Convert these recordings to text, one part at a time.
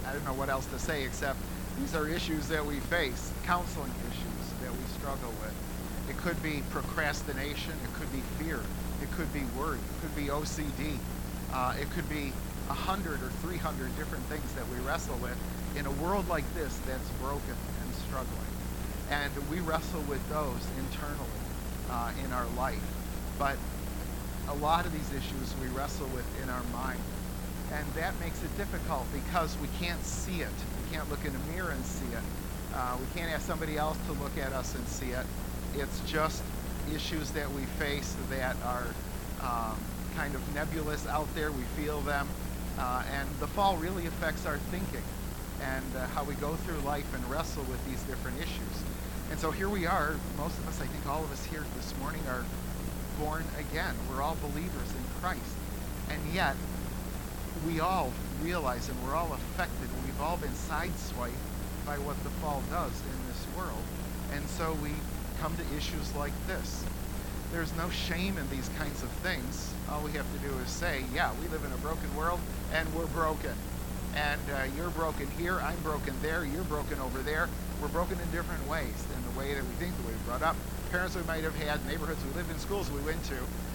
I don't know what else to say except these are issues that we face, counseling issues that we struggle with. It could be procrastination, it could be fear, it could be worry, it could be OCD, it could be 100 or 300 different things that we wrestle with in a world like this that's broken and struggling. And we wrestle with those internally in our life. But a lot of these issues we wrestle with in our mind. And that makes it difficult because we can't see it. We can't look in a mirror and see it. We can't ask somebody else to look at us and see it. It's just issues that we face that are kind of nebulous out there. We feel them. And the fall really affects our thinking and how we go through life and wrestle with these different issues. And so here we are. Most of us, I think all of us here this morning, are born again. We're all believers in Christ. And yet, we all realize and we're all affected. We've all been sideswiped by what the fall does in this world. And so we come to issues like this. There's no shame in these kinds of things. All we have to do is say, yeah, we live in a broken world and we're broken. And you're broken here, I'm broken there, you're broken over there. We're broken in different ways, in the way that we think, the way we brought up, parents we might have had, neighborhoods we lived in, schools we went to.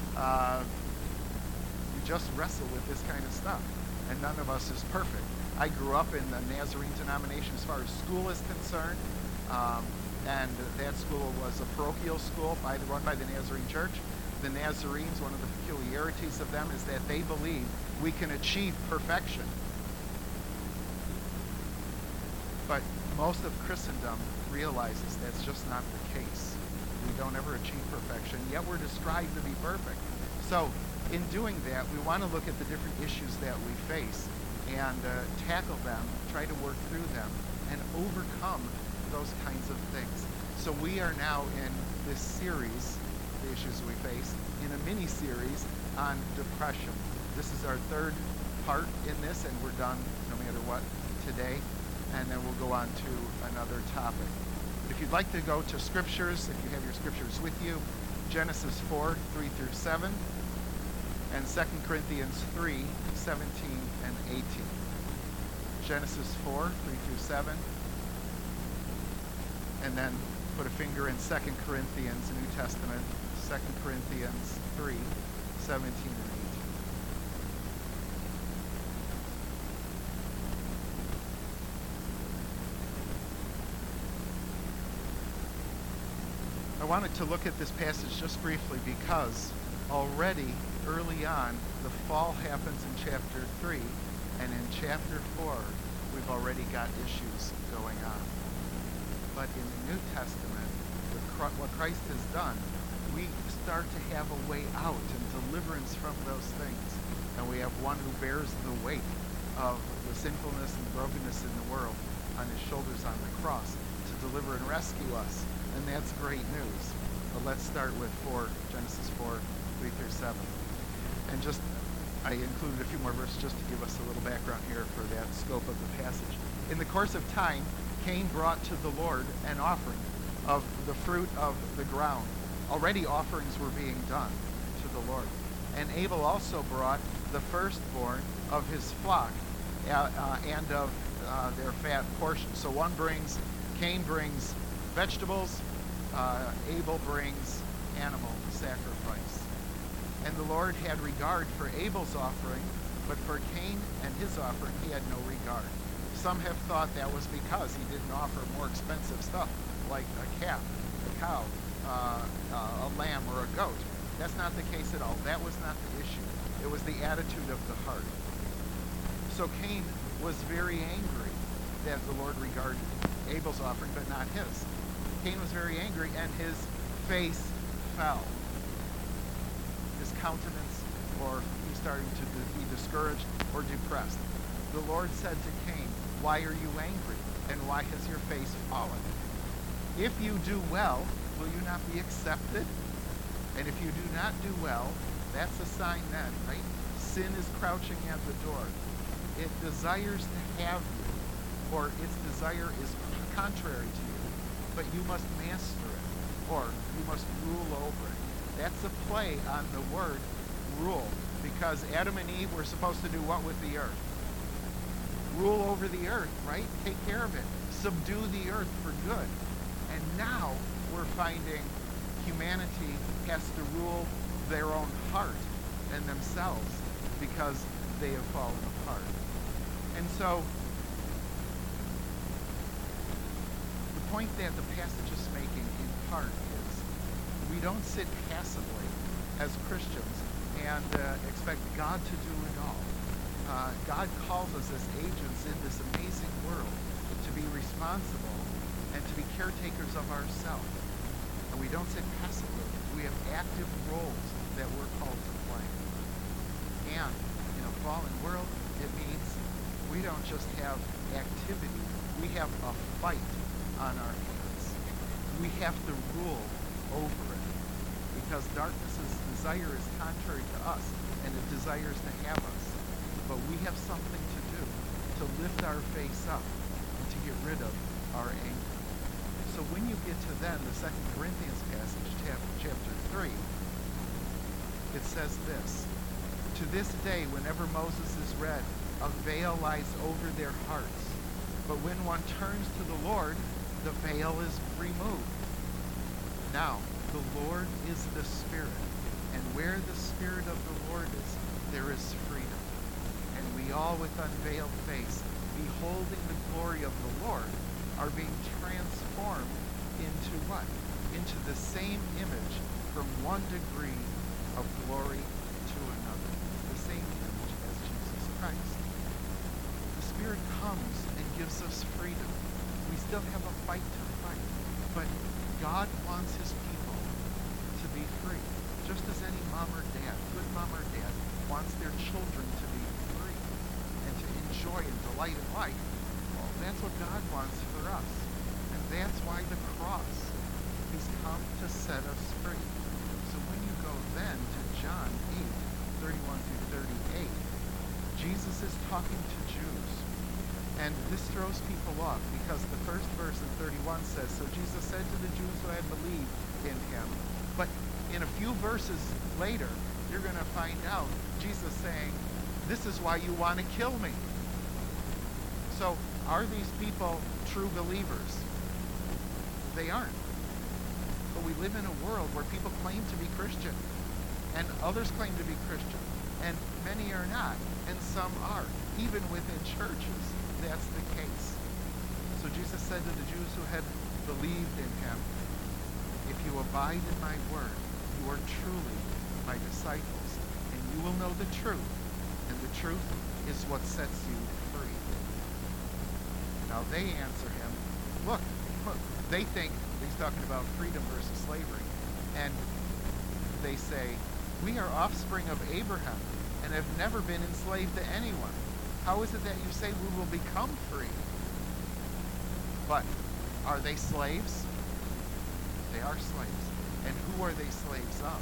We just wrestle with this kind of stuff, and none of us is perfect. I grew up in the Nazarene denomination as far as school is concerned, and that school was a parochial school run by the Nazarene Church. The Nazarenes, one of the peculiarities of them is that they believe we can achieve perfection. But most of Christendom realizes that's just not the case. We don't ever achieve perfection, yet we're described to be perfect. So in doing that, we want to look at the different issues that we face and tackle them, try to work through them, and overcome those kinds of things. So we are now in this series, the issues we face, in a mini-series on depression. This is our third part in this, and we're done no matter what today. And then we'll go on to another topic. If you'd like to go to scriptures, if you have your scriptures with you, Genesis 4, 3 through 7, and 2 Corinthians 3, 17 and 18. Genesis 4, 3 through 7, and then put a finger in 2 Corinthians, New Testament, 2 Corinthians 3, 17 and 18. I wanted to look at this passage just briefly because already early on the fall happens in chapter 3, and in chapter 4 we've already got issues going on. But in the New Testament, what Christ has done, we start to have a way out and deliverance from those things. And we have one who bears the weight of the sinfulness and brokenness in the world on his shoulders on the cross to deliver and rescue us. And that's great news. But let's start with Genesis 4, 3 through 7. And I included a few more verses just to give us a little background here for that scope of the passage. In the course of time, Cain brought to the Lord an offering of the fruit of the ground. Already offerings were being done to the Lord. And Abel also brought the firstborn of his flock and of their fat portion. So Cain brings vegetables, Abel brings animal sacrifice. And the Lord had regard for Abel's offering, but for Cain and his offering he had no regard. Some have thought that was because he didn't offer more expensive stuff like a calf, a cow, a lamb, or a goat. That's not the case at all. That was not the issue. It was the attitude of the heart. So Cain was very angry that the Lord regarded Abel's offering, but not his. Cain was very angry, and his face fell. His countenance, or he's starting to be discouraged or depressed. The Lord said to Cain, "Why are you angry, and why has your face fallen? If you do well, will you not be accepted? And if you do not do well, that's a sign then, right? Sin is crouching at the door. It desires to have you, or its desire is contrary to you, but you must master it, or you must rule over it." That's a play on the word rule, because Adam and Eve were supposed to do what with the earth? rule over the earth, right? Take care of it. Subdue the earth for good. And now we're finding humanity has to rule their own heart and themselves because they have fallen apart. And so the point that the passage is making in part is we don't sit passively as Christians and expect God to do it all. God calls us as agents in this amazing world to be responsible and to be caretakers of ourselves. And we don't sit passively. We have active roles that we're called to play. And in a fallen world, it means we don't just have activity, we have a fight on our hands. We have to rule over it because darkness's desire is contrary to us and it desires to have us. But we have something to do to lift our face up and to get rid of our anger. So when you get to then the 2 Corinthians passage, chapter 3, it says this: to this day, whenever Moses is read, a veil lies over their hearts. But when one turns to the Lord, the veil is removed. Now, the Lord is the Spirit, and where the Spirit of the Lord is, there is freedom. And we all with unveiled face, beholding the glory of the Lord, are being transformed into what? Into the same image from one degree of glory to another. The same image as Jesus Christ. The Spirit comes and gives us freedom. We still have a fight to fight, but God wants his people to be free. Just as any mom or dad, good mom or dad, wants their children to be free and to enjoy and delight in life. Well, that's what God wants for us. And that's why the cross has come to set us free. So when you go then to John 8:31 through 38, Jesus is talking to Jews. And this throws people off because the first verse in 31 says, so Jesus said to the Jews who had believed in him. But in a few verses later, you're going to find out Jesus saying, this is why you want to kill me. So are these people true believers? They aren't. But we live in a world where people claim to be Christian, and others claim to be Christian, and many are not, and some are. Even within churches, that's the case. So Jesus said to the Jews who had believed in him, if you abide in my word, you are truly my disciples, and you will know the truth, and the truth is what sets you free. Now they answer him, look, they think he's talking about freedom versus slavery, and they say, we are offspring of Abraham and have never been enslaved to anyone. How is it that you say we will become free? But are they slaves? They are slaves. And who are they slaves of?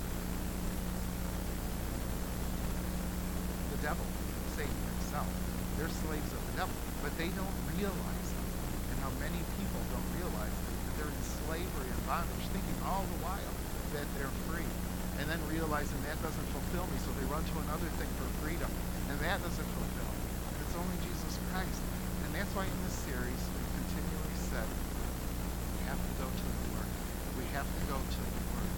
The devil, Satan himself. They're slaves of the devil, but they don't realize it. And how many people don't realize that they're in slavery and bondage, thinking all the while that they're free. And then realizing that doesn't fulfill me, so they run to another thing for freedom. And that doesn't fulfill. It's only Jesus Christ. And that's why in this series we've continually said we have to go to the Word. We have to go to the Word.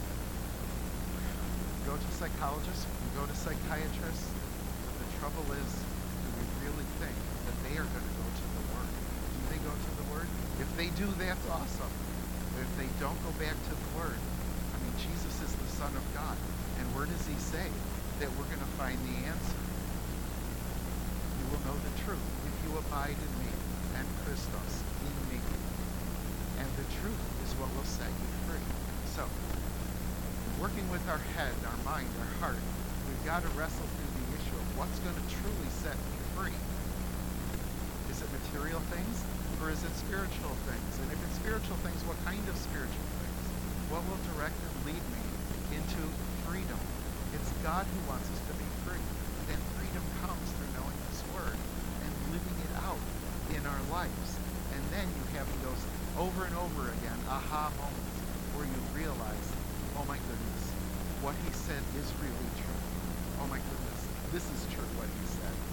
We go to psychologists, we go to psychiatrists. The trouble is, do we really think that they are going to go to the Word? Do they go to the Word? If they do, that's awesome. But if they don't go back to the Word, I mean, Jesus is the Son of God. And where does he say that we're going to find the answer? You will know the truth if you abide in me and Christos in me. And the truth is what will set you free. So, working with our head, our mind, our heart, we've got to wrestle through the issue of what's going to truly set me free. Is it material things or is it spiritual things? And if it's spiritual things, what kind of spiritual things? What will direct and lead me into freedom? It's God who wants us to be free. And freedom comes through knowing his word and living it out in our lives. And then you have those over and over again aha moments where you realize, oh my goodness, what he said is really true. Oh my goodness, this is true what he said. And I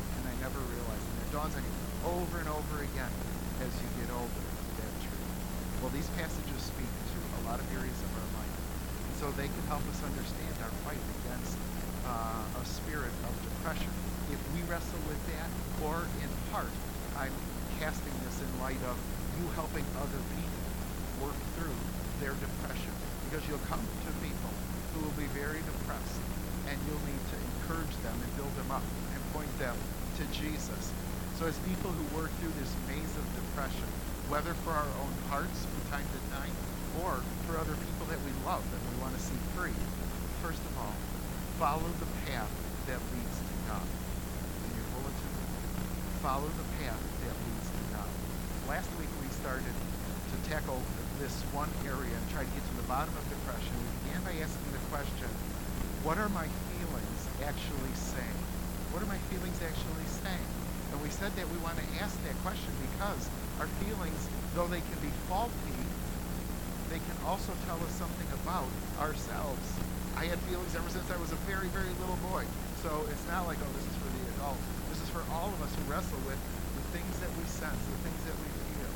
never realize. And it dawns on you over and over again as you get older, that truth. Well, these passages speak to a lot of areas of our life. And so they can help us understand our fight against a spirit of depression. If we wrestle with that, or in part, I'm casting this in light of you helping other people work through their depression. Because you'll come to people who will be very depressed, and you'll need to encourage them and build them up and point them to Jesus. So as people who work through this maze of depression, whether for our own hearts from time to time, or for other people that we love that we want to see free, first of all, follow the path that leads to God. In your bulletin, follow the path that leads to God. Last week we started to tackle this one area and try to get to the bottom of depression. We began by asking the question, what are my feelings actually saying? What are my feelings actually saying? And we said that we want to ask that question because our feelings, though they can be faulty, they can also tell us something about ourselves. I had feelings ever since I was a very, very little boy. So it's not like, oh, this is for the adults. This is for all of us who wrestle with the things that we sense, the things that we feel.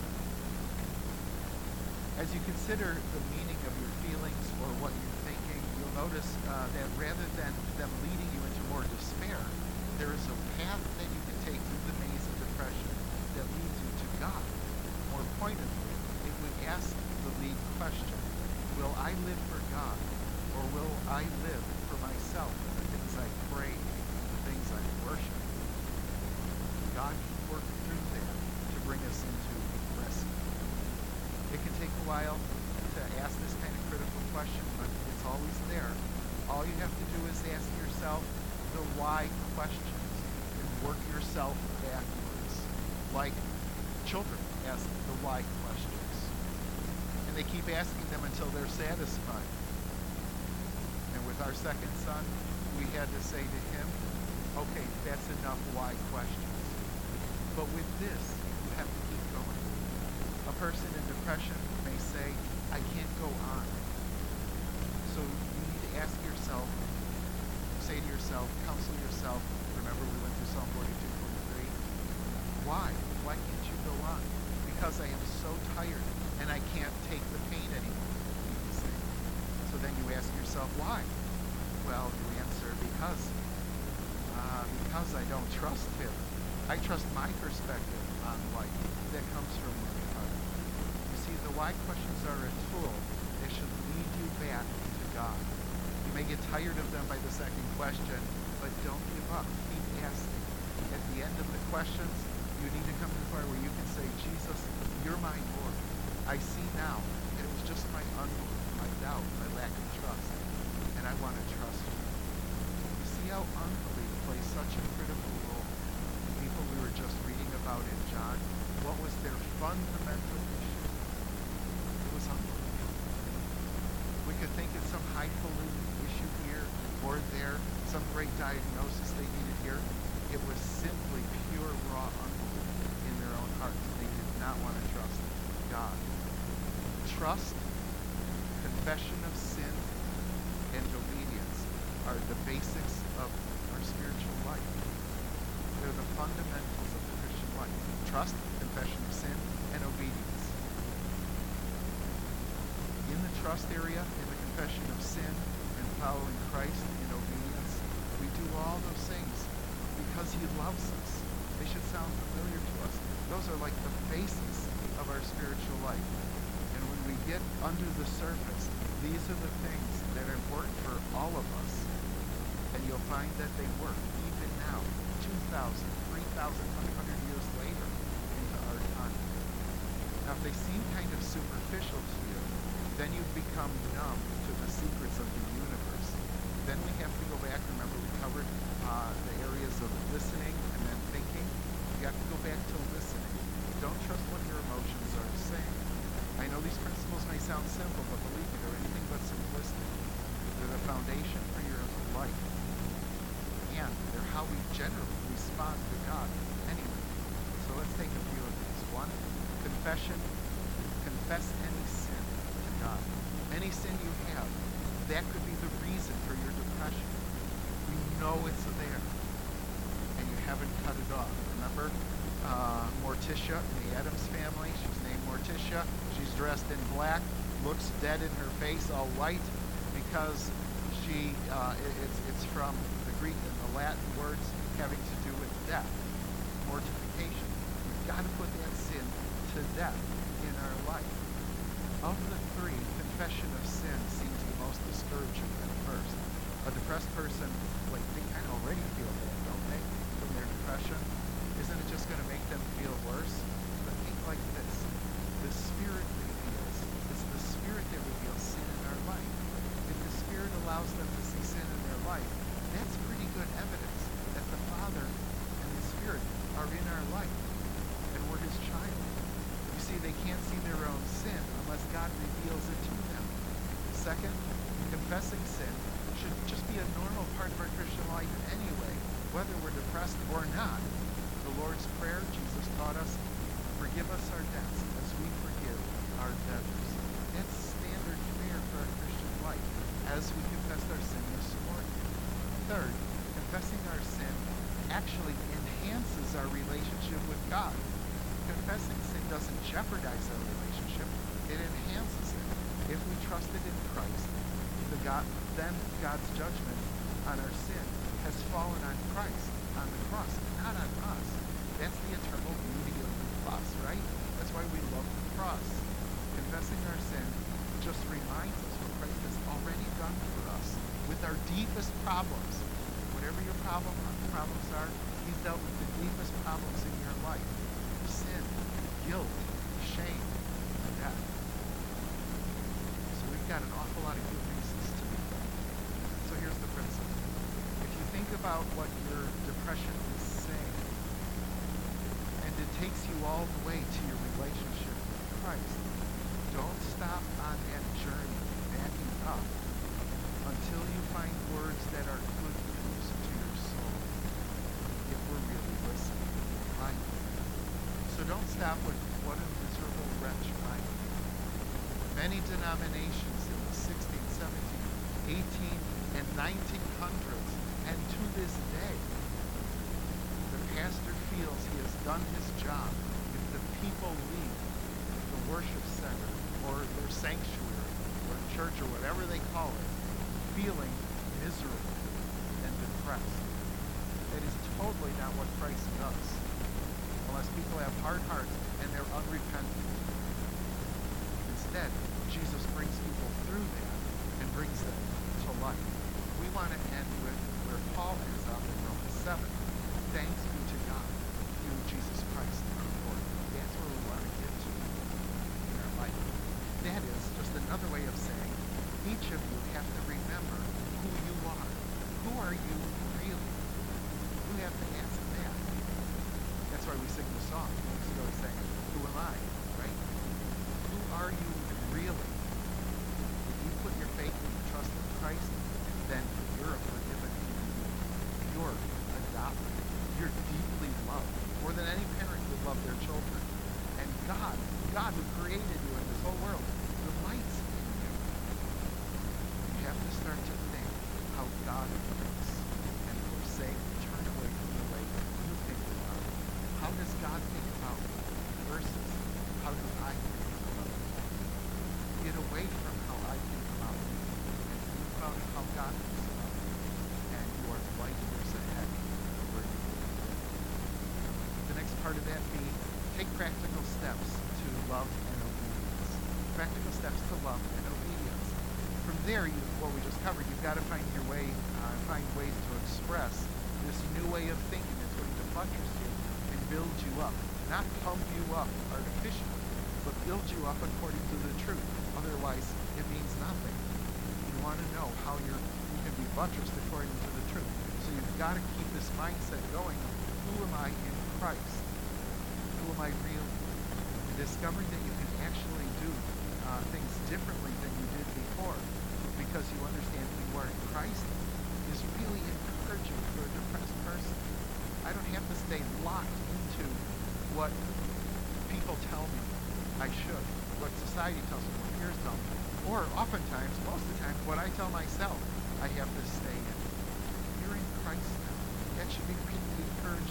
As you consider the meaning of your feelings or what you're thinking, you'll notice that rather than them leading you into more despair, there is a path that you can take through the maze of depression that leads you to God. More pointedly, if we ask the lead question, will I live for God, or will I live for myself and the things I pray, the things I worship? God can work through that to bring us into rescue. It can take a while to ask this kind of critical question, but it's always there. All you have to do is ask yourself the why questions and work yourself backwards. Like children ask the why questions. And they keep asking them until they're satisfied. And with our second son, we had to say to him, okay, that's enough why questions. But with this, you have to keep going. A person in depression may say, I can't go on. So you need to ask yourself, say to yourself, counsel yourself. Remember we went through Psalm 42:43. Why? Why can't you go on? Because I am so tired and I can't take the pain anymore, you say. So then you ask yourself, why? Well, you answer, because I don't trust him. I trust my perspective on life that comes from my heart. You see, the why questions are a tool that should lead you back to God. You may get tired of them by the second question, but don't give up. Keep asking. At the end of the questions, you need to come to the part where you can say, Jesus, you're my Lord. I see now that it was just my unbelief, my doubt, my lack of trust, and I want to trust you. You see how unbelief plays such a critical role. The people we were just reading about in John, what was their fundamental issue? It was unbelief. We could think it's some highfalutin issue here or there, some great diagnosis they needed here. It was simply pure, raw unbelief in their own hearts. They did not want to trust God. Trust, confession of sin, and obedience are the basics of our spiritual life. They're the fundamentals of the Christian life. Trust, confession of sin, and obedience. In the trust area, in the confession of sin, and following Christ in obedience, we do all those things because he loves us. They should sound familiar to us. Those are like the basis of our spiritual life. And when we get under the surface, these are the things that are important for all of us. And you'll find that they work even now, 2,000, 3,500 years later into our time. Now, if they seem kind of superficial to you, then you've become numb to the secrets of the universe. Then we have to go back. Remember, we covered the areas of listening and then thinking. You have to go back to listening. Don't trust what your emotions are saying. I know these principles may sound simple, but believe me, they're anything but simplistic. They're the foundation for your life. And they're how we generally respond to God anyway. So let's take a few of these. One, confession. Confess any sin to God. Any sin you have, that could be the reason for your depression. You know it's there. And you haven't cut it off. Remember Morticia in the Addams family? She's named Morticia. She's dressed in black, looks dead in her face, all white, because it's from the Greek and the Latin words having to do with death, mortification. We've got to put that sin to death in our life. Of the three, confession of sin seems the most discouraging at first. A depressed person, they kind of already feel bad, don't they, from their depression? Isn't it just going to make them feel worse? But think like this. The Spirit reveals. It's the Spirit that reveals sin in our life. If the Spirit allows them to see sin in their life, that's pretty good evidence that the Father and the Spirit are in our life, and we're His child. You see, they can't see their own sin unless God reveals it to them. Second, confessing sin should just be a normal part of our Christian life anyway, whether we're depressed or not. The Lord's Prayer, Jesus taught us, forgive us our debts as we forgive our debtors. That's standard fare for our Christian life as we confess our sin this morning. Third, confessing our sin actually enhances our relationship with God. Confessing sin doesn't jeopardize our relationship, it enhances it. If we trusted in Christ, then God's judgment on our sin has fallen on Christ, on the cross, not on us. That's the eternal beauty of the cross, right? That's why we love the cross. Confessing our sin just reminds us what Christ has already done for us with our deepest problems. Whatever your problems are, He's dealt with the deepest problems in your life. Sin, guilt, shame, and death. So we've got an awful lot of good reasons to be thankful. So here's the principle. If you think about what your depression is saying, and it takes you all the way to your relationship with Christ, don't stop on that journey, backing up, until you find words that are good news to your soul, if we're really listening, right? So don't stop with what a miserable wretch I am. Many denominations in the 16th, 17th, 18th, and 1900s, and to this day, the pastor feels he has done his job if the people leave the worship center or their sanctuary or church or whatever they call it, feeling miserable and depressed. That is totally not what Christ does, unless people have hard hearts and they're unrepentant. Instead, Jesus brings people through that and brings them to life. We want to end with where Paul ends up in Romans 7. Thanks be to God through Jesus Christ our Lord. That's where we want to get to in our life. That is just another way of saying each of you have to remember who you are. Who are you really? You have to ask that. That's why we sing the song. We always say, who am I? Right? Who are you really? If you put your faith and your trust in Christ, then you're a forgiven human being. You're adopted. You're deeply loved, more than any parent would love their children. And God who created you in this whole world, delights in you. You have to start to think how God thinks and forsake, turn away from the way you think about it. How does God think about me versus how do I think about me? Get away from how I think about me and think about how God thinks about me. And you are light years ahead of where you need to be. The next part of that be take practical steps to love and obedience. Practical steps to love and obedience. From there, what we just covered, you've got to find your way, find ways to express this new way of thinking that's going to buttress you and build you up. Not pump you up artificially, but build you up according to the truth. Otherwise, it means nothing. You want to know how you can be buttressed according to the truth. So you've got to keep this mindset going. Who am I in Christ? Who am I really? And discovering that you can actually do things differently than you did before because you understand who you are in Christ is really encouraging for a depressed person. I don't have to stay locked into what people tell me I should, what society tells me, what peers tell me, or oftentimes, most of the time, what I tell myself I have to stay in. You're in Christ now. That should be pretty encouraging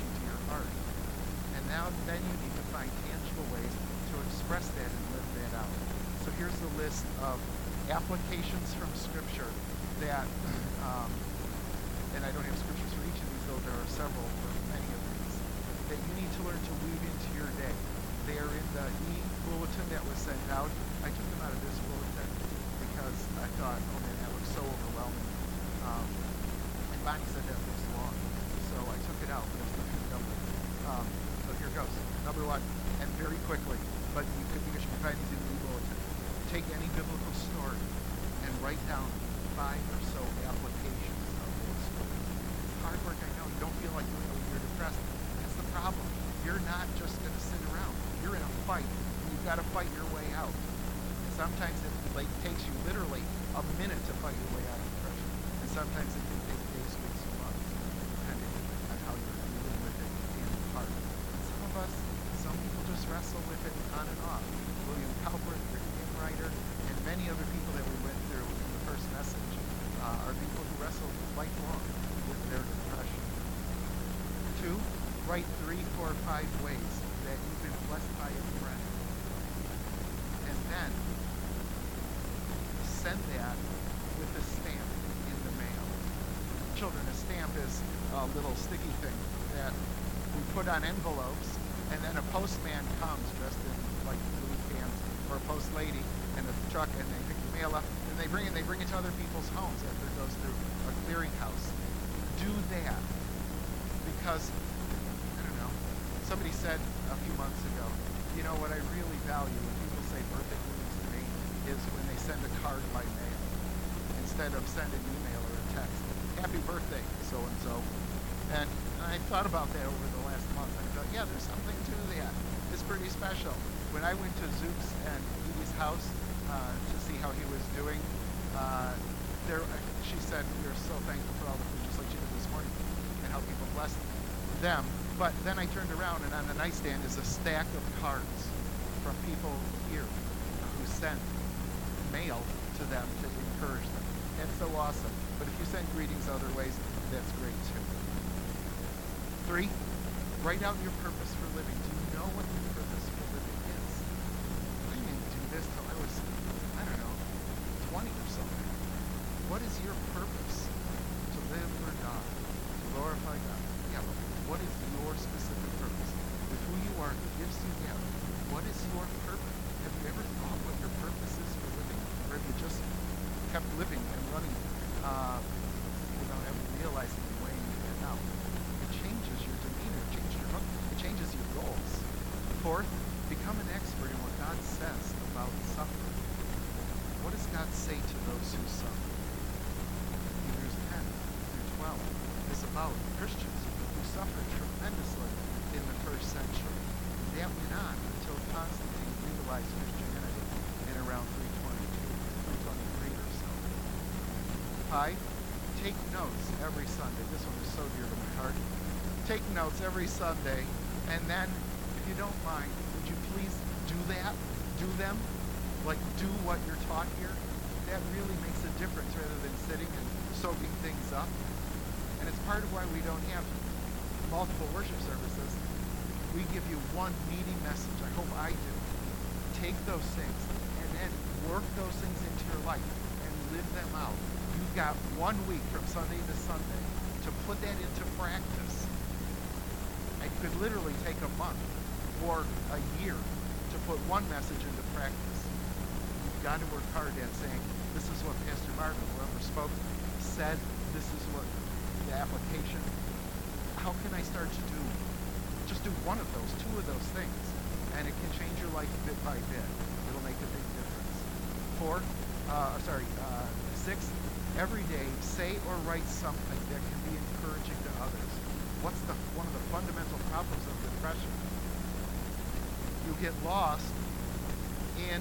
hard. And now then you need to find tangible ways to express that and live that out. So here's the list of applications from Scripture that, and I don't have scriptures for each of these, though there are several for many of these, that you need to learn to weave into your day. They are in the e-bulletin that was sent out. I took them out of this bulletin because I thought, oh man, that looks so overwhelming. And Bonnie said that looks long. So I took it out, but it's not numbered. So here goes. Number one, and very quickly, but because you can find these in the e-bulletin. Take any biblical story and write down 5 or so applications of that story. It's hard work, I know. You don't feel like doing it when you're depressed. That's the problem. You're not just going to sit around. You're in a fight, and you've got to fight your way out. And sometimes it takes you literally a minute to fight your way out of depression. And sometimes it can take days, weeks, or months, depending on how you're dealing with it in part. And some people just wrestle with it on and off. William Cowper, the hymn writer, and many other people that we went through in the first message are people who wrestle lifelong with their depression. 2, write 3, 4, 5 ways that you've been blessed by a friend. And then send that with a stamp in the mail. Children, a stamp is a little sticky thing that we put on envelopes, and then a postman comes dressed in like blue pants, or a post lady in a truck, and they pick the mail up, and they bring it to other people's homes after it goes through a clearinghouse. Do that, because somebody said a few months ago, you know what I really value when people say birthday greetings to me is when they send a card by mail instead of send an email or a text. Happy birthday, so-and-so. And I thought about that over the last month. I thought, yeah, there's something to that. It's pretty special. When I went to Zook's and Edie's house to see how he was doing, she said, we are so thankful for all the food, just like she did this morning, and how people blessed them. But then I turned around, and on the nightstand is a stack of cards from people here who sent mail to them to encourage them. That's so awesome. But if you send greetings other ways, that's great too. 3, write out your purpose for living. Do you know what your purpose for living is? I didn't do this till I was, 20 or something. What is your purpose? To live for God, to glorify God. Yeah, but what is your specific purpose? With who you are, the gifts you have, what is your purpose? Have you ever thought what your purpose is for living? Or have you just kept living and running without ever realizing and weighing it out? It changes your demeanor, it changes your goals. 4th, become an expert in what God says about suffering. What does God say to those who suffer? Hebrews 10 through 12 is about Christians who suffered tremendously in the first century. That went on until Constantine legalized Christianity in around 323 or so. 5, take notes every Sunday. This one is so dear to my heart. Take notes every Sunday, and then, if you don't mind, would you please do that? Do them? Like, do what you're taught here? That really makes a difference rather than sitting and soaking things up. And it's part of why we don't have multiple worship services. We give you one meaty message. I hope I do. Take those things and then work those things into your life and live them out. You've got 1 week from Sunday to Sunday to put that into practice. It could literally take a month or a year to put one message into practice. You've got to work hard at saying, this is what Pastor Martin, whoever spoke, said. This is what the application. How can I start to just do one of those, 2 of those things, and it can change your life bit by bit. It'll make a big difference. 6, every day say or write something that can be encouraging to others. What's one of the fundamental problems of depression? You get lost in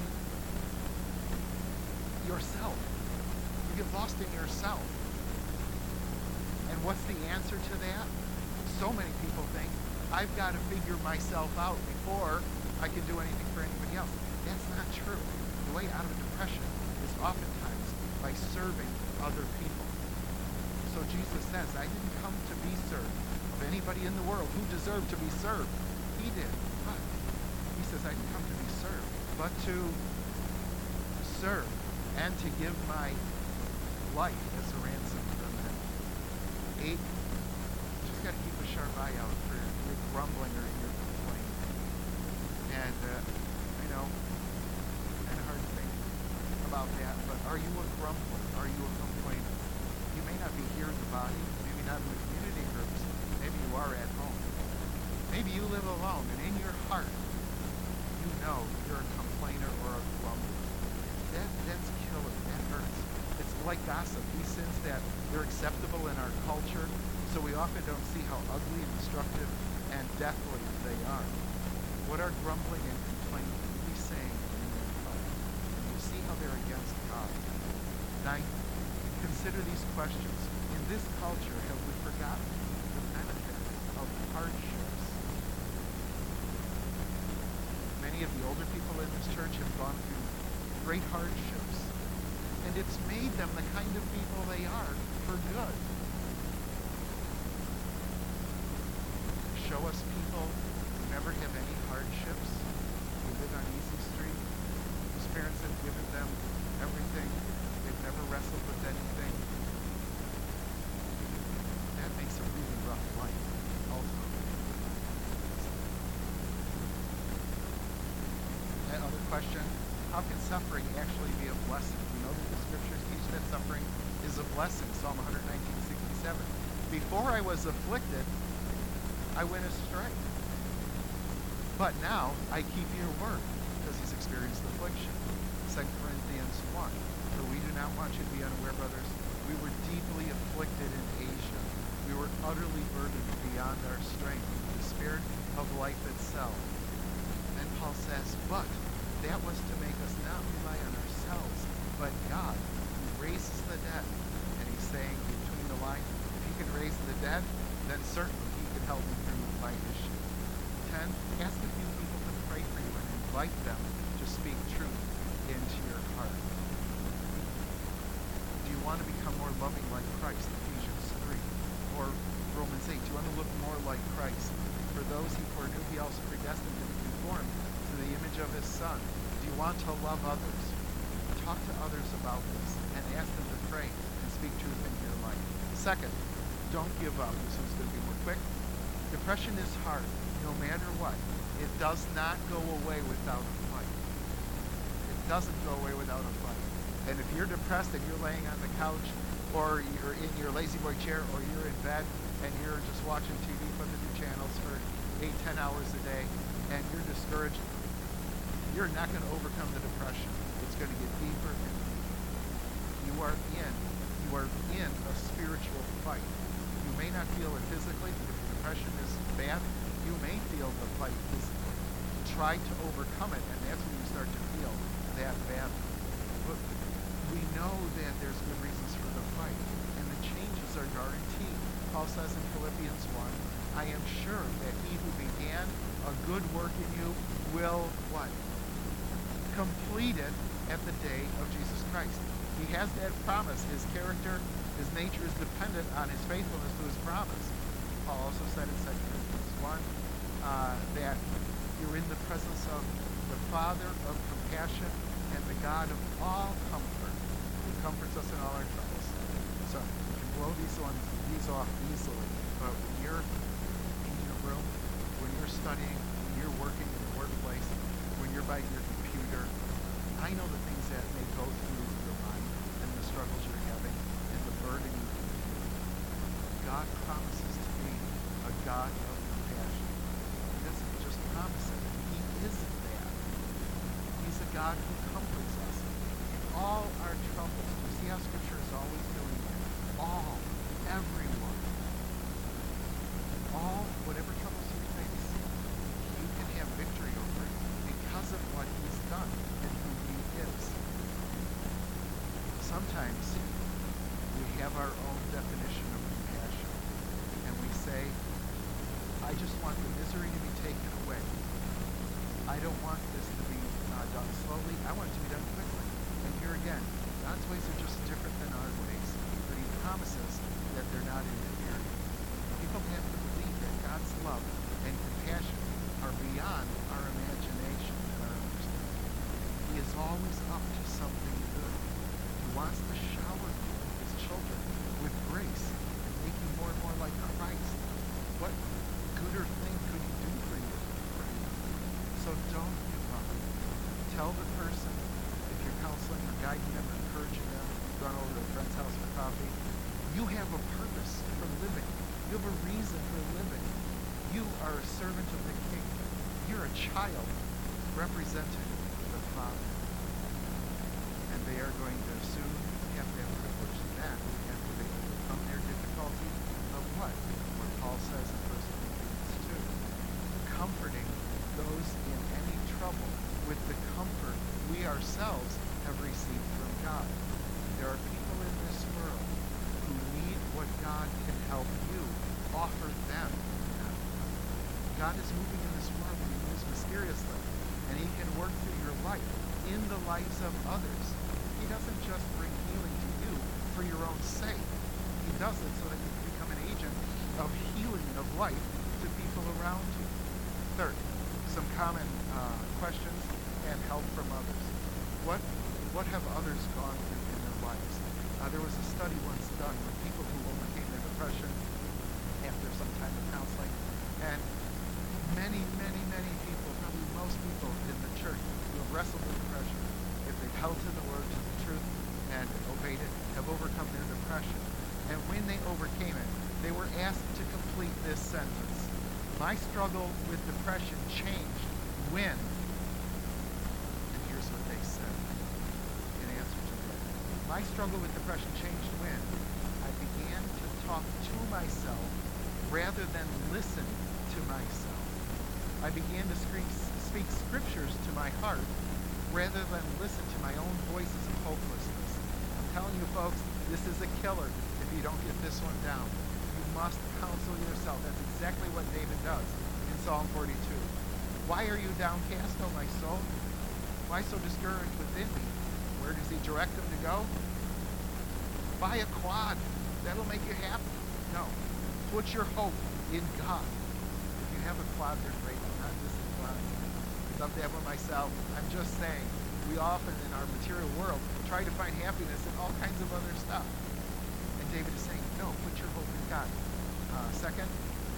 yourself. You get lost in yourself. And what's the answer to that? So many people think, I've got to figure myself out before I can do anything for anybody else. That's not true. The way out of depression is oftentimes by serving other people. So Jesus says, I didn't come to be served, of anybody in the world who deserved to be served. He did. But he says, I didn't come to be served, but to serve and to give my life as a ransom for many. 8, just got to keep a sharp eye out for your grumbling or your complaint. And I know, kind of hard to think about that, but are you a grumbler? Are you a complainer? You may not be here in the body, maybe not in the community groups, maybe you are at home. Maybe you live alone, and in your heart, you know you're a complainer or a grumbler. That's killer. That hurts. It's like gossip. These sins that they're acceptable in our culture, so we often don't see how ugly and destructive and deathly they are. What are grumbling and complaining really saying in their heart? And you see how they're against God. 9, consider these questions. In this culture, have we forgotten the benefit of hardships? Many of the older people in this church have gone through great hardships, and it's made them the kind of people they are for good. Show us people who never have any hardships, who live on easy street, whose parents have given them everything, they've never wrestled with anything. That makes a really rough life, ultimately. That other question, how can suffering actually be a blessing? We know that the scriptures teach that suffering is a blessing. Psalm 119:67. Before I was afflicted, I went astray. But now I keep your word, because he's experienced affliction. 2 Corinthians 1. For we do not want you to be unaware, brothers, we were deeply afflicted in Asia. We were utterly burdened beyond our strength, despaired of life itself. And Paul says, but that was to make us not rely on ourselves, but God, who raises the dead. And he's saying between the lines, if he can raise the dead, then certainly he can help me through my issue. 10, ask a few people to pray for you and invite them to speak truth into your heart. Do you want to become more loving like Christ? Ephesians 3. Or Romans 8. Do you want to look more like Christ? For those he foreknew, he also predestined to be conformed to the image of his Son. Do you want to love others? Talk to others about this and ask them to pray and speak truth into your life. Second, don't give up. This one's going to be more quick. Depression is hard, no matter what. It does not go away without a fight. It doesn't go away without a fight. And if you're depressed and you're laying on the couch, or you're in your lazy boy chair, or you're in bed and you're just watching TV, flipping through channels for 8-10 hours a day, and you're discouraged, you're not going to overcome the depression. It's going to get deeper and deeper. You are in a spiritual fight. You may not feel it physically. If depression is bad, you may feel the fight physically. Try to overcome it, and that's when you start to feel that bad. But we know that there's good reasons for the fight, and the changes are guaranteed. Paul says in Philippians 1, I am sure that he who began a good work in you will what? Complete it at the day of Jesus Christ. He has that promise. His character, his nature is dependent on his faithfulness to his promise. Paul also said in 2 Corinthians 1 that you're in the presence of the Father of compassion and the God of all comfort, who comforts us in all our troubles. So you can blow these off easily, but when you're in your room, when you're studying, when you're working in the workplace, when you're by your computer, I know the things that may go through your mind and the struggles you're having and the burden you feel. God promises to be a God of compassion. He doesn't just promise it. He is that. He's a God who comforts us in all our troubles. You see how Scripture is always doing that? All, everyone, all, whatever troubles you face, you can have victory over it because of what he's done and who he is. Sometimes we have our own definition of compassion, and we say, I just want the misery to be taken away. I don't want this to be done slowly. I want it to be done quickly. And here again, God's ways are just different than our ways, but he promises that they're not interfering. People have to believe that God's love and compassion are beyond our imagination and our understanding. He is always up to something good. He wants to shower you, his children, with grace and make you more and more like Christ. What gooder thing could he do for you? So don't give up. Tell the person, if you're counseling or guiding them or encouraging them, you've gone over to a friend's house for coffee, you have a purpose for living. You have a reason for living. You are a servant of the King. You're a child representing the Father. And they are going to soon have that privilege then after they overcome their difficulty of what? What Paul says in 1 Corinthians 2. Comforting those in any trouble with the comfort we ourselves have received from God. There are people in this world who need what God can help you offer them. God is moving in this world and he moves mysteriously, and he can work through your life in the lives of others. He doesn't just bring healing to you for your own sake. He does it so that you can become an agent of healing of life to people around you. Third, some common questions and help from others. What have others gone through in their lives? There was a study once done with people who overcame their depression after some time of counseling, and many people, probably most people in the church who have wrestled with depression, if they've held to the word, to the truth, and obeyed it, have overcome their depression. And when they overcame it, they were asked to complete this sentence. My struggle with depression changed when, and here's what they said in answer to that. My struggle with depression changed when I began to talk to myself rather than listen to myself. I began to speak scriptures to my heart rather than listen to my own voices of hopelessness. I'm telling you folks, this is a killer if you don't get this one down. You must counsel yourself. That's exactly what David does in Psalm 42. Why are you downcast, O my soul? Why so discouraged within me? Where does he direct them to go? Buy a quad. That'll make you happy. No. Put your hope in God. If you have a quad, they're great. I'm not dissing quads. I'd love to have one myself. I'm just saying, we often in our material world try to find happiness in all kinds of other stuff. And David is saying, no, put your hope in God. Second,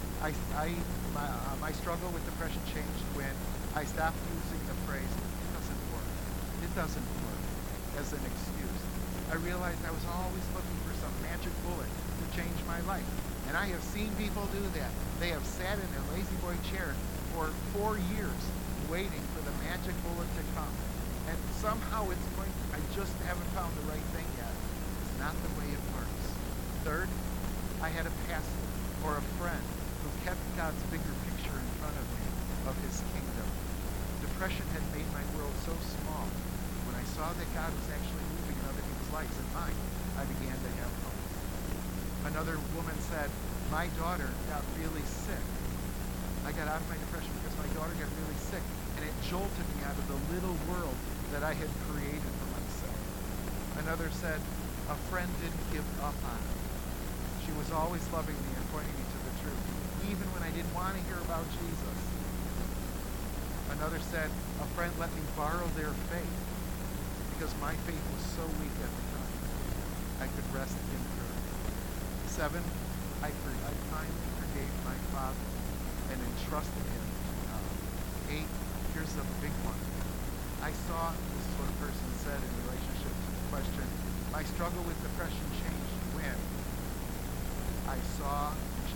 my struggle with depression changed when I stopped using the phrase, it doesn't work. It doesn't work as an excuse. I realized I was always looking for some magic bullet to change my life. And I have seen people do that. They have sat in their lazy boy chair for 4 years waiting for the magic bullet to come. And somehow it's going, I just haven't found the right thing yet. It's not the way it works. Third, I had a pastor or a friend who kept God's bigger picture in front of me of his kingdom. Depression had made my world so small. When I saw that God was actually moving in other people's lives and mine, I began to have hope. Another woman said, my daughter got really sick. I got out of my depression because my daughter got really sick, and it jolted me out of the little world that I had created for myself. Another said, a friend didn't give up on me. She was always loving me and pointing me to the truth, even when I didn't want to hear about Jesus. Another said, a friend let me borrow their faith because my faith was so weak at the time. I could rest in her. 7, I finally forgave my father and entrusted him to God. 8, here's a big one. I saw, this is what a person said in relationship to the question, my struggle with depression changed when I saw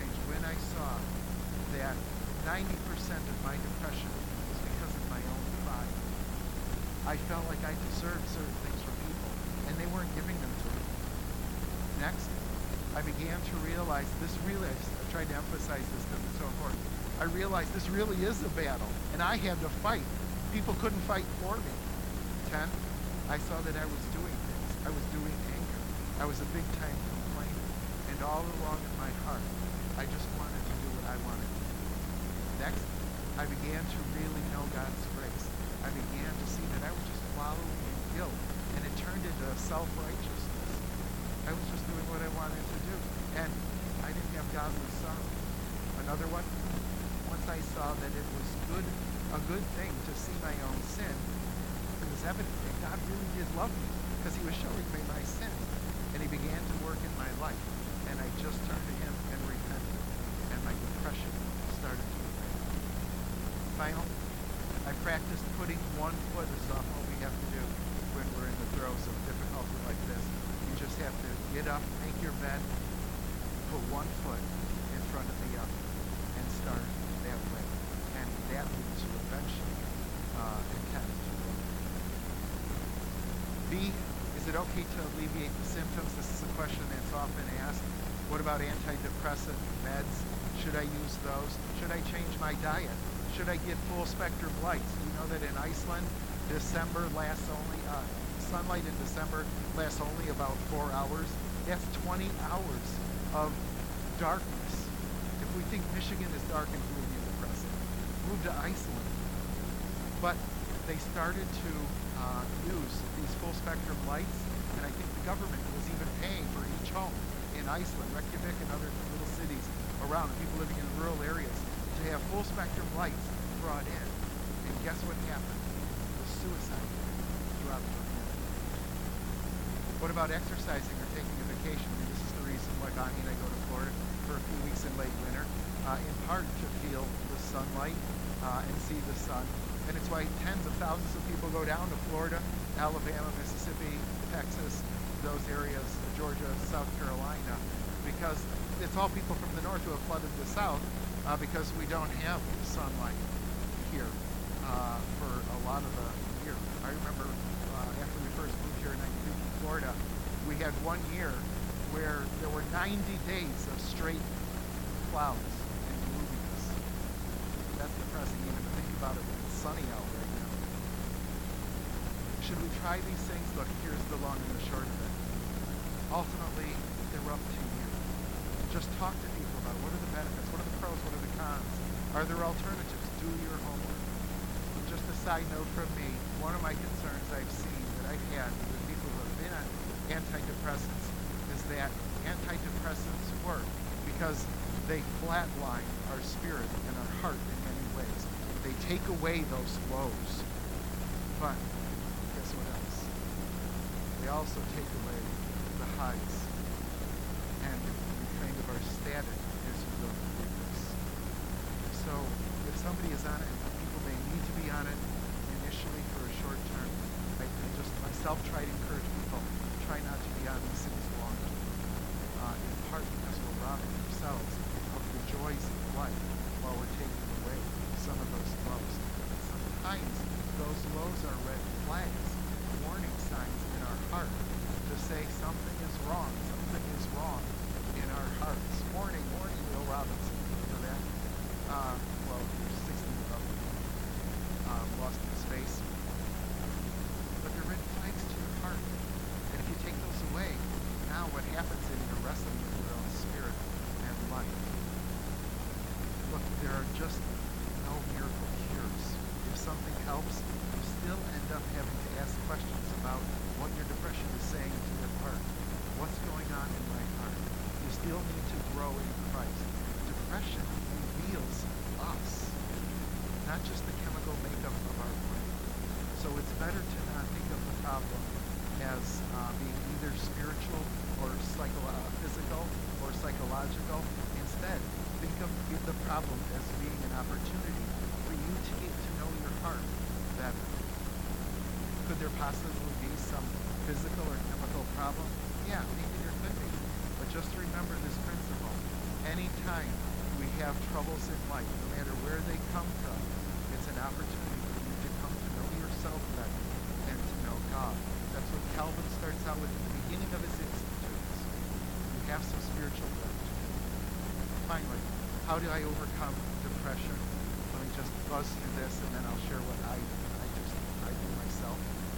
that 90% of my depression was because of my own pride. I felt like I deserved certain things from people, and they weren't giving them to me. Next, I began to realize this really, I tried to emphasize this because it's so important. I realized this really is a battle, and I had to fight. People couldn't fight for me. 10, I saw that I was doing things. I was doing anger. I was a big-time complainer. And all along in my heart, I just wanted to do what I wanted to do. Next, I began to really know God's grace. I began to see that I was just wallowing in guilt, and it turned into self-righteousness. I was just doing what I wanted to do, and I didn't have godly sorrow. Another one, was evident that God really did love me because he was showing me my sin. And he began to work in my life. And I just turned to him and repented. And my depression started to abate. Final, I practiced putting one foot, this is often what we have to do when we're in the throes of difficulty like this. You just have to get up, make your bed, put one foot in front of the other, and start that way. And that leads you eventually to B, is it okay to alleviate the symptoms? This is a question that's often asked. What about antidepressant meds? Should I use those? Should I change my diet? Should I get full spectrum lights? Do you know that in Iceland, December lasts only, sunlight in December lasts only about 4 hours? That's 20 hours of darkness. If we think Michigan is dark and gloomy and depressing, move to Iceland. But they started to use these full spectrum lights, and I think the government was even paying for each home in Iceland, Reykjavik, and other little cities around, people living in rural areas, to have full spectrum lights brought in. And guess what happened? The suicide dropped dramatically. What about exercising or taking a vacation? I mean, this is the reason why Bonnie and I go to Florida for a few weeks in late winter, in part to feel the sunlight and see the sun. And it's why tens of thousands of people go down to Florida, Alabama, Mississippi, Texas, those areas, Georgia, South Carolina, because it's all people from the north who have flooded the south because we don't have sunlight here for a lot of the year. I remember after we first moved here in 92 to Florida, we had one year where there were 90 days of straight clouds and gloominess. That's depressing even to think about it when it's sunny out right now. Should we try these things? Look, here's the long and the short of it. Ultimately, they're up to you. Just talk to people about what are the benefits, what are the pros, what are the cons. Are there alternatives? Do your homework. And just a side note from me, one of my concerns I've seen that I've had with people who have been on antidepressants is that antidepressants work because they flatline our spirit and our heart in many ways. They take away those lows. But guess what else? They also take away the highs. And kind of our static as we go through this. So if somebody is on it, and people may need to be on it initially for a short term, I just myself try to encourage people, try not to be on these things long term. In part because we're robbing ourselves of the joys of life while we're taking away some of those lows. Sometimes those lows are red flags, warning signs in our heart to say something is wrong in our hearts. Warning, Will Robinson, for that. Well, you're 16 above lost in space. But they're red flags to your heart. And if you take those away, now what happens is you're wrestling with your own spirit and life. Look, there are just no miracle cures. If something helps, you still end up having to ask questions about what your depression is saying to your heart. What's going on in my heart? You still need to grow in Christ. Depression reveals us, not just the chemical makeup of our brain. So it's better to not think of the problem as being either spiritual or physical or psychological. Instead, think of the problem as being an opportunity for you to get to know your heart better. Could there possibly be some physical or chemical problem? Yeah, maybe there could be. But just remember this principle. Anytime we have troubles in life, no matter where they come from, it's an opportunity for you to come to know yourself better and to know God. That's what Calvin starts out with at the beginning of his Institutes. You have some spiritual work to do. Finally, how do I overcome depression? Let me just buzz through this and then I'll share what I do myself.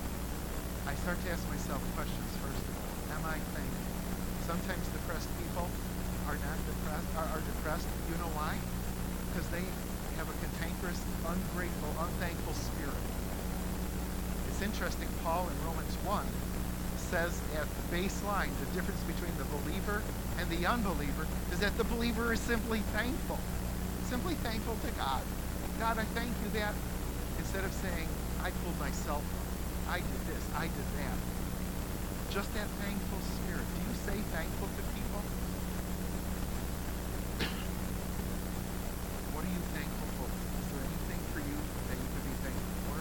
I start to ask myself questions first of all. Am I thankful? Sometimes depressed people are depressed. You know why? Because they have a cantankerous, ungrateful, unthankful spirit. It's interesting, Paul in Romans 1 says at the baseline, the difference between the believer and the unbeliever is that the believer is simply thankful to God. God, I thank you that, instead of saying, I pulled myself up, I did this, I did that. Just that thankful spirit. Do you say thankful to people? What are you thankful for? Is there anything for you that you could be thankful for?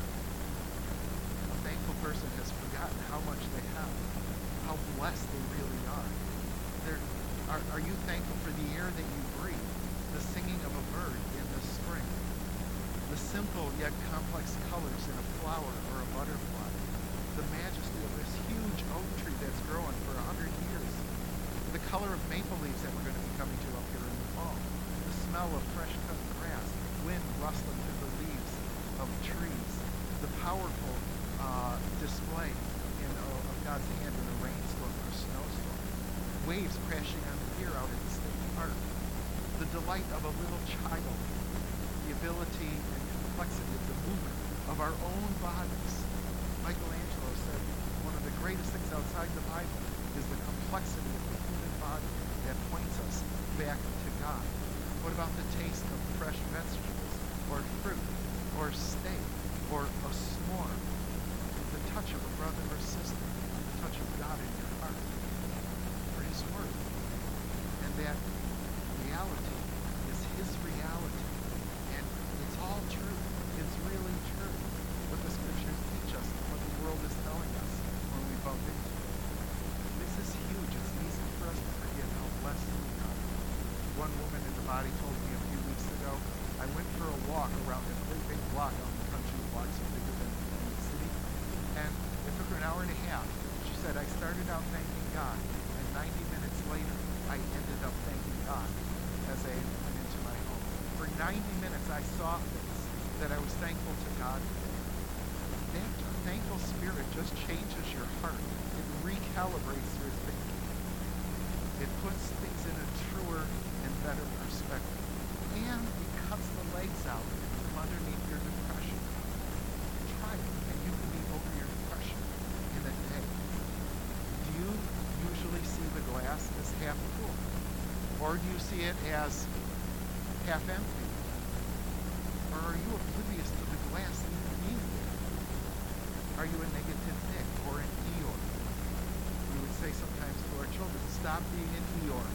A thankful person has forgotten how much they have, how blessed they really are. Are you thankful for the air that you breathe, the singing of a bird in the spring, the simple yet complex colors in a flower or a butterfly, the majesty of this huge oak tree that's growing for 100 years, the color of maple leaves that we're going to be coming to up here in the fall, the smell of fresh cut grass, wind rustling through the leaves of trees, the powerful display of God's hand in a rainstorm or a snowstorm, waves crashing on the pier out at the state park, the delight of a little child, the ability and complexity of the movement of our own bodies. Michelangelo said one of the greatest things outside the Bible is the complexity of the human body that points us back to God. What about the taste of fresh vegetables or fruit or steak or a s'more? The touch of a brother or sister, the touch of God in your heart, for His Word. And that reality is His reality. And it's all true. It's really true. What the Scriptures teach us, what the world is telling us when we bump into it. This is huge. It's easy for us to forget how blessed we are. One woman in the body told me a few weeks ago, I went for a walk around a great big block out in the country, blocks are bigger than the city, and it took her an hour and a half. She said, I started out thanking God, and 90 minutes later, I ended up thanking God as I went into my home. For 90 minutes, I saw things that I was thankful to God for. That thankful spirit just changes your heart. It recalibrates your thinking. It puts things in a truer and better perspective. And it cuts the legs out from underneath your depression. Try it, and you can be over your depression in a day. Do you usually see the glass as half full? Or do you see it as half empty? Or are you oblivious to the glass even being there? Are you a negative Nick or an Eeyore? We would say sometimes to our children, stop being an Eeyore.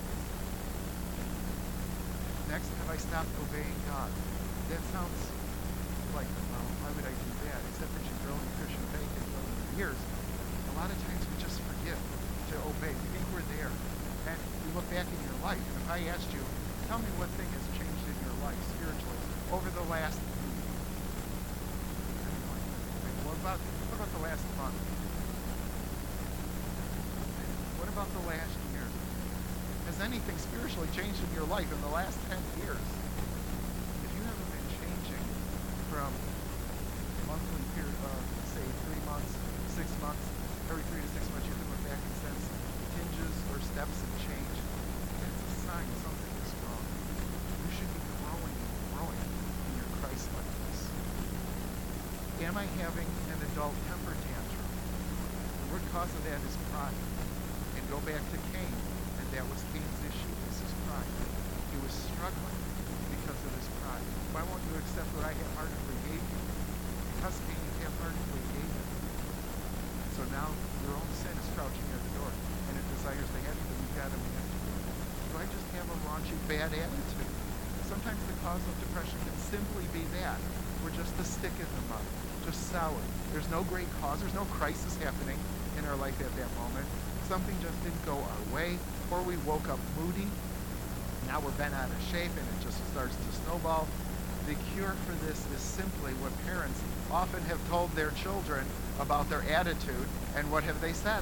Next, have I stopped obeying God? That sounds like, well, why would I do that? Except that you've grown in Christian faith and grown in years. A lot of times we just forget to obey. We think we're there. And you look back in your life, and if I asked you, tell me what thing has changed in your life spiritually over the last week. What about the last month? What about the last year? Has anything spiritually changed in your life in the last 10 years? If you haven't been changing from monthly period, say 3 months, 6 months, every 3 to 6 months you have to look back and sense tinges or steps of change, that's a sign something is wrong. You should be growing in your Christ-likeness. Am I having an adult temper tantrum? The root cause of that is pride. And go back to Cain. That was Cain's issue. This is pride. He was struggling because of his pride. Why won't you accept what I half-heartedly gave you? Because Cain half-heartedly gave it. So now your own sin is crouching at the door, and it desires to have you, but you've got to master it. Do I just have a raunchy, bad attitude? Sometimes the cause of depression can simply be that. We're just a stick in the mud, just sour. There's no great cause. There's no crisis happening in our life at that moment. Something just didn't go our way, or we woke up moody. Now we're bent out of shape and it just starts to snowball. The cure for this is simply what parents often have told their children about their attitude, and what have they said?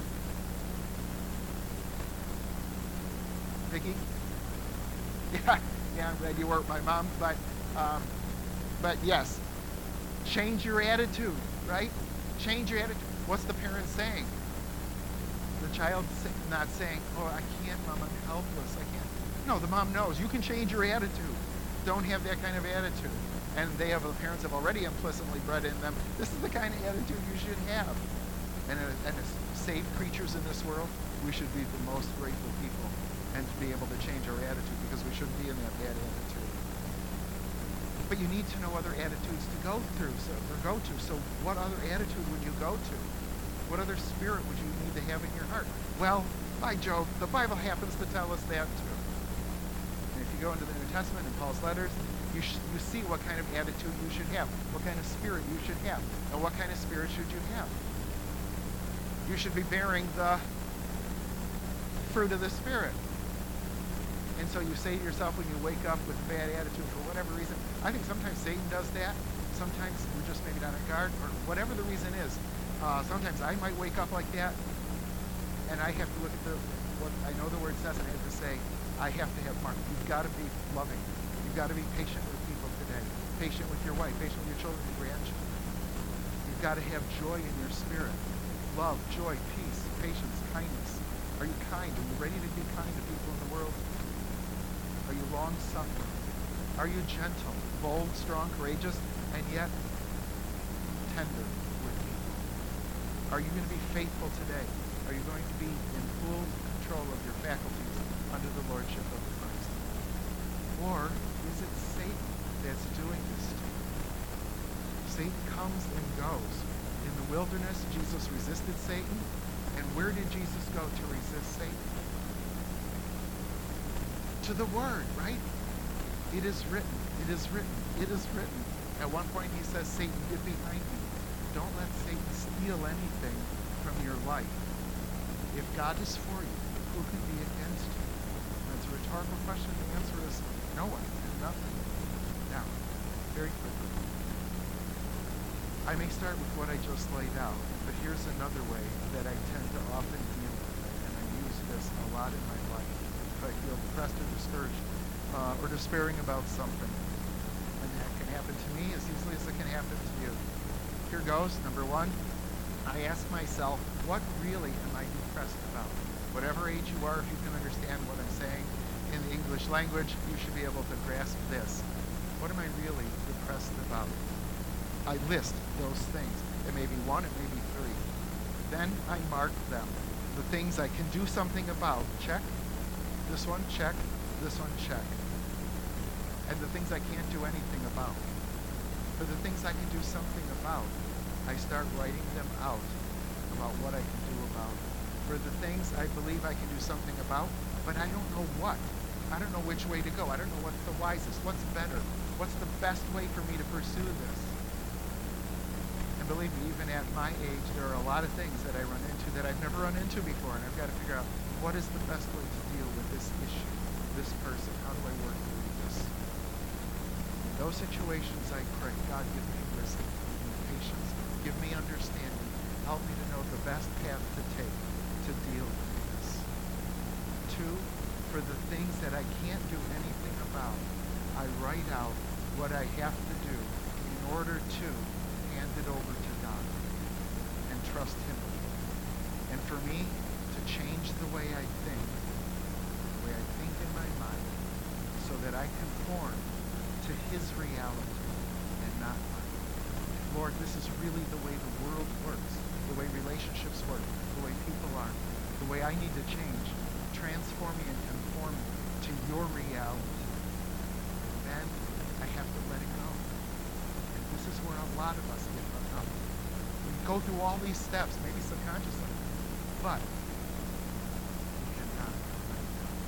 Vicky? Yeah, I'm glad you weren't my mom, but yes, change your attitude, right? Change your attitude. What's the parent saying? The child's not saying, oh, I can't, Mom, I'm helpless, I can't. No, the mom knows. You can change your attitude. Don't have that kind of attitude. And the parents have already implicitly bred in them, this is the kind of attitude you should have. And as saved creatures in this world, we should be the most grateful people and to be able to change our attitude, because we shouldn't be in that bad attitude. But you need to know other attitudes to go through, or go to. So what other attitude would you go to? What other spirit would you need to have in your heart? Well, by Jove, the Bible happens to tell us that too. And if you go into the New Testament and Paul's letters, you see what kind of attitude you should have, what kind of spirit you should have, and what kind of spirit should you have. You should be bearing the fruit of the Spirit. And so you say to yourself when you wake up with a bad attitude for whatever reason, I think sometimes Satan does that. Sometimes we're just maybe not on guard, or whatever the reason is. Sometimes I might wake up like that, and I have to look at what I know the word says, and I have to say, I have to have Mark. You've got to be loving. You've got to be patient with people today. Patient with your wife, patient with your children and grandchildren. You've got to have joy in your spirit. Love, joy, peace, patience, kindness. Are you kind? Are you ready to be kind to people in the world? Are you long-suffering? Are you gentle, bold, strong, courageous, and yet tender with people? Are you going to be faithful today? Are you going to be in full control of your faculties under the lordship of Christ? Or is it Satan that's doing this to you? Satan comes and goes. In the wilderness, Jesus resisted Satan. And where did Jesus go to resist Satan? To the Word, right? It is written, it is written, it is written. At one point he says, Satan, get behind me. Don't let Satan steal anything from your life. If God is for you, who can be against you? That's a rhetorical question. The answer is no one and nothing. Now, very quickly. I may start with what I just laid out, but here's another way that I tend to often deal with it, and I use this a lot in my life. If I feel depressed or discouraged or despairing about something, and that can happen to me as easily as it can happen to you. Here goes. Number one, I ask myself, what really am I depressed about? Whatever age you are, if you can understand what I'm saying in the English language, you should be able to grasp this. What am I really depressed about? I list those things. It may be one, it may be three. Then I mark them. The things I can do something about, check. This one, check. This one, check. And the things I can't do anything about. For the things I can do something about, I start writing them out about what I can do about it. For the things I believe I can do something about, but I don't know what. I don't know which way to go. I don't know what's the wisest, what's better, what's the best way for me to pursue this. And believe me, even at my age, there are a lot of things that I run into that I've never run into before, and I've got to figure out what is the best way to deal with this issue, this person. How do I work through this? In those situations, I pray, God, give me wisdom, give me patience, give me understanding, help me to know the best path to take to deal with this. 2, for the things that I can't do anything about, I write out what I have to do in order to hand it over to God and trust Him with it. And for me to change the way I think in my mind, so that I conform to His reality and not mine. Lord, this is really the way the world works, the way relationships work, the way people are, the way I need to change. Transform me and conform me to your reality. And then I have to let it go. And this is where a lot of us get hung up. We go through all these steps, maybe subconsciously, but we cannot let it go.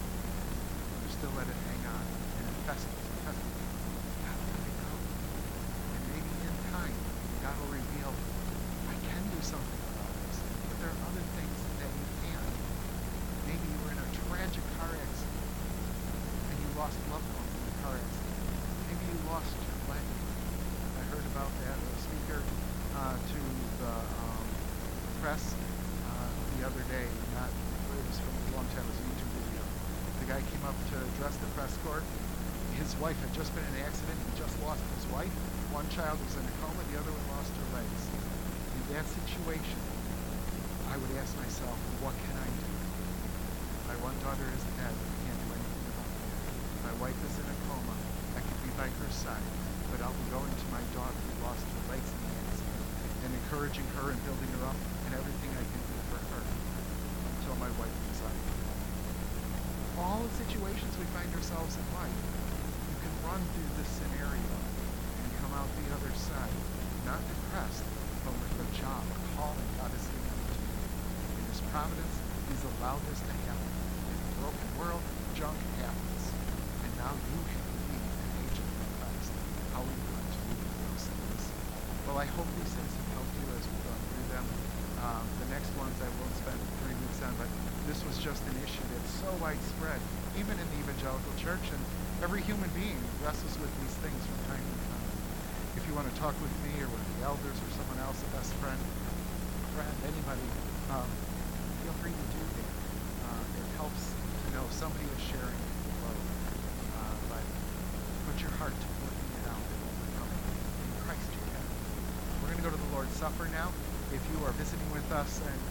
We still let it hang on and it festers and festers. God, let it go. And maybe in time, God will reveal, I can do something about this. But there are other things that you can't. Maybe you were in a tragic car accident and you lost loved ones in the car accident. Maybe you lost your leg. I heard about that. A speaker to the press the other day, it was from a long time, it was a YouTube video. The guy came up to address the press corps. His wife had just been in an accident. He just lost his wife. One child was in a coma. The other one lost her legs. In that situation, I would ask myself, what can I do? My one daughter is dead. I can't do anything about that. My wife is in a coma. I can be by her side. But I'll be going to my daughter who lost her legs in the accident and encouraging her and building her up and everything I can do for her until my wife comes out. All the situations we find ourselves in life, you can run through this scenario and come out the other side, not depressed, but with a job, a calling God has given you to do. In His providence, He's allowed this to happen. In a broken world, junk happens. And now you can be an agent of Christ. How are you going to do those things? Well, I hope these things have helped you as we go through them. The next ones I won't spend 3 weeks on, but this was just an issue that's so widespread, even in the evangelical church, and every human being wrestles with these things from time to time. If you want to talk with me or with the elders or someone else, a best friend, anybody, feel free to do that. It helps to know somebody is sharing the load. But put your heart to working it out and overcoming it. In Christ you can. We're going to go to the Lord's Supper now. If you are visiting with us and